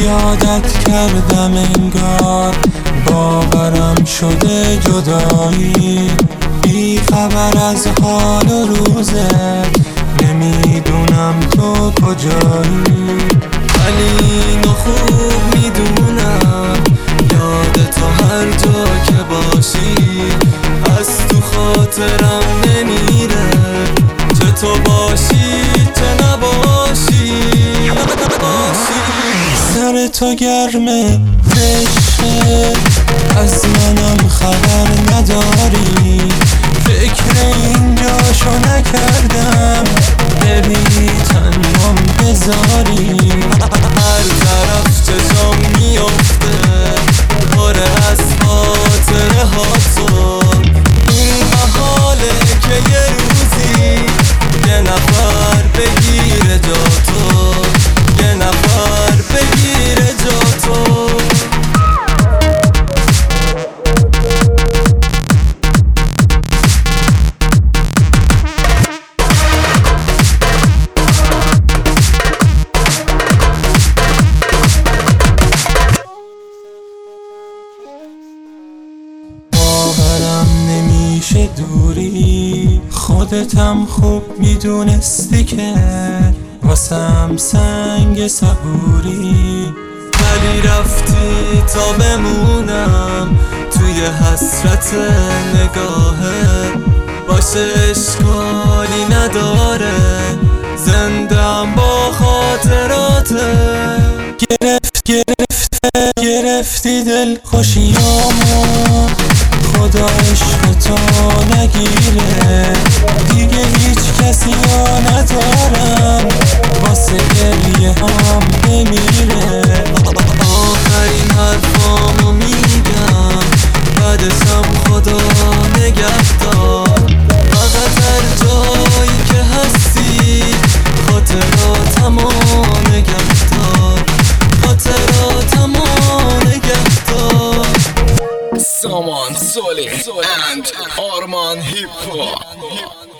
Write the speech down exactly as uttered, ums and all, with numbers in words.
یادت کردم انگار باورم شده جدایی، بی خبر از حال و روزت، نمیدونم تو کجایی. ولی اینو خوب میدونم یاد تو هر جا که باشی از تو خاطرم نمیره، چه تو باشی چه نباشی. سر تو گرمه عشقه، از منم خبر نداری، فکر اینجاشو نکردم بری تنهام بذاری. هر طرف چشام میافته پاره از خاطره ها تو، این محاله که یه روزی یه نفر بگیره جا تو، یه نفر بگیره جا تو. باورم نمیشه دوری، خودتم خوب میدونستی که واسم سنگ صبوری، ولی رفتی تا بمونم توی حسرت نگاهه. باشه اشکالی نداره زندم با خاطراته، گرفت گرفته گرفتی دل خوشیامو، خدا عشق تو نگیره، دیگه هیچ کسی ها ندارم واسه گریه هم نمیره. آخرین حرفامو میگم بعدشم خدا نگهدار، فقط هر جایی که هستی خاطراتمو نگهدار، خاطراتمو نگهدار. Saman, Soli, and Arman Hip Hop.